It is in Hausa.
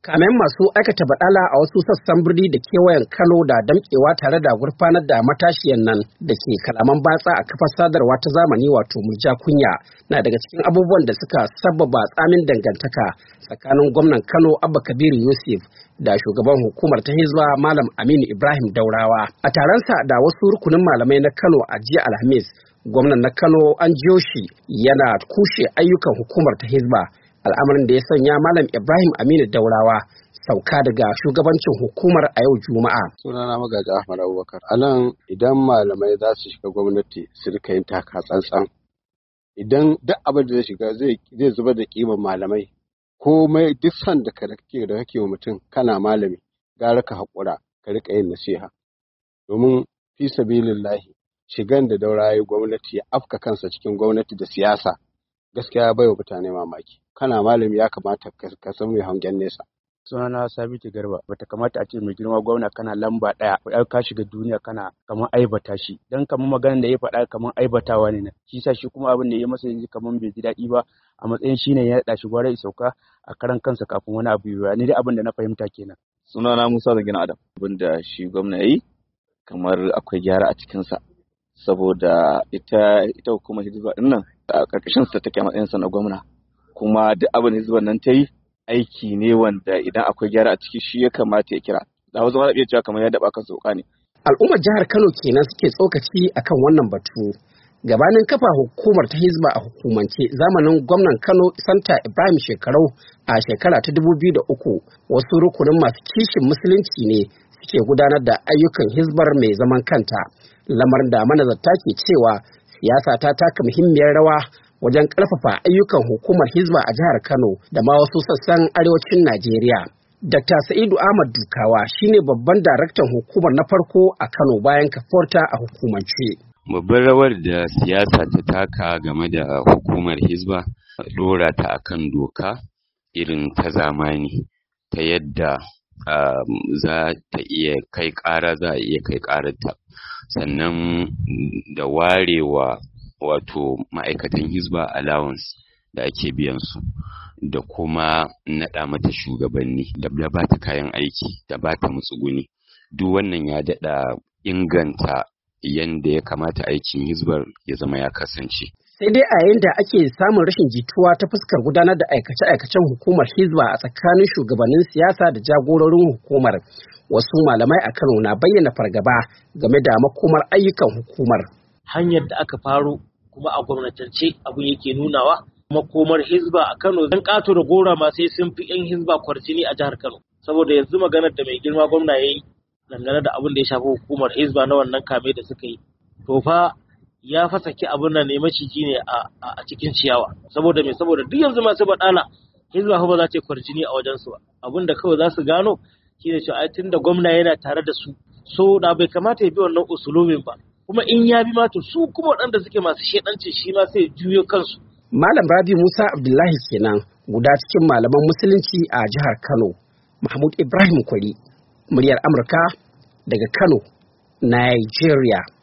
Kamen masu aikata baɗala a wasu sassan birni da kewayen Kano da damƙewa tare da gurfanar da matashiyan nan da ke kalaman batsa a kafar sadarwa ta zamani wato murja kunya na daga cikin abubuwan da suka sabbaba tsamin dangantaka tsakanin gwamnan Kano Abba Kabir Yusuf da shugaban hukumar ta Hizba Malam Aminu Ibrahim Daurawa. A taronsa da wasu rukunin malamai na Kano a jiya Alhamis, gwamnan na Kano an jiyo shi yana kushe ayyukan hukumar ta Hizba, al'amarin da ya sanya Malam Ibrahim Aminu Daurawa sauka daga shugabancin hukumar a yau Juma'a. Sunana Magaji Ahmad Abubakar. Alan idan malamai za su shiga gwamnati su rika yin taka tsantsan. Idan duk abin da zai shiga zai zubar da kiman malamai. Komai duk san da kake wa mutum kana malami, gara ka haƙura ka rika yin nasiha. Domin fi sabilillahi shigan da Daurawa ya gwamnati ya afka kansa cikin gwamnati da siyasa. Gaskiya ya baiwa mutane mamaki. Kana malami ya kamata ka san mai hangen nesa. Sunana Sabitu Garba. Bata kamata a ce mai girma gwamna kana lamba ɗaya ka shiga duniya kana kamar aibata shi, dan kamar maganar da ya faɗa kamar aibatawa ne nan. Shi sa shi kuma abin da ya masa yanzu kamar bai ji daɗi ba, a matsayin shi ne ya naɗa shi gwara ya sauka a karan kansa kafin wani abu ya ni dai abin da na fahimta kenan. Sunana Musa Zagina Adam. Abin da shi gwamna ya yi kamar akwai gyara a cikinsa, saboda ita hukumar Hizba ɗin nan a ƙarƙashin sa take a matsayin sa na gwamna, kuma duk abin Hizba nan ta yi aiki ne wanda idan akwai gyara a ciki shi ya kamata ya kira. Da wasu ma iya cewa kamar ya daba kan sauka ne. Al'ummar jihar Kano kenan suke tsokaci akan wannan batu. Gabanin kafa hukumar ta Hizba a hukumance zamanin gwamnan Kano Santa Ibrahim Shekarau a shekara ta 2003, wasu rukunin masu kishin musulunci ne suke gudanar da ayyukan Hizbar mai zaman kanta, lamarin da manazarta ke cewa siyasa ta taka muhimmiyar rawa wajen ƙarfafa ayyukan hukumar Hizba a jihar Kano da ma wasu sassan arewacin Najeriya. Dr. Sa'idu Ahmad Dukawa shine babban daraktan hukumar na farko a Kano bayan kafuwarta a hukumance. Babbar rawar da siyasa ta taka game da hukumar Hizba, ɗora ta akan doka irin ta zamani, ta yadda za ta iya kai ƙara, za a iya kai ƙararta, sannan da warewa wato ma'aikatan Hizba allowance da ake biyan su, da kuma naɗa mata shugabanni, da ba ta kayan aiki, da ba ta matsuguni. Duk wannan ya daɗa inganta yanda ya kamata aikin Hizbar ya zama ya kasance. Sai dai a yayin da ake samun rashin jituwa ta fuskar gudanar da aikace-aikacen hukumar Hizba a tsakanin shugabannin siyasa da jagororin hukumar, wasu malamai a Kano na bayyana fargaba game da makomar ayyukan hukumar. Hanyar da aka faro kuma a gwamnatance abin yake nunawa makomar Hizba a Kano, dan ƙato da gora ma sai sun fi 'yan Hizba kwarjini a jihar Kano, saboda yanzu maganar da mai girma gwamna ya yi dangane da abin da ya shafi hukumar Hizba na wannan kame da suka yi, to fa ya saki abin nan ne maciji ne a cikin ciyawa. Saboda me? Saboda duk yanzu masu baɗala Hizba ba za ta yi kwarjini a wajensu ba. Abin da kawai za su gano shi ne cewa tun da gwamna yana tare da su, so da bai kamata ya bi wannan usulumin ba, kuma in ya bi ma to su kuma waɗanda suke masu shedanci shi ma sai juyo kansu. Malam Rabi Musa Abdullahi kenan, guda cikin malaman musulunci a jihar Kano. Mahmud Ibrahim Kwari, muryar Amurka daga Kano, Nigeria.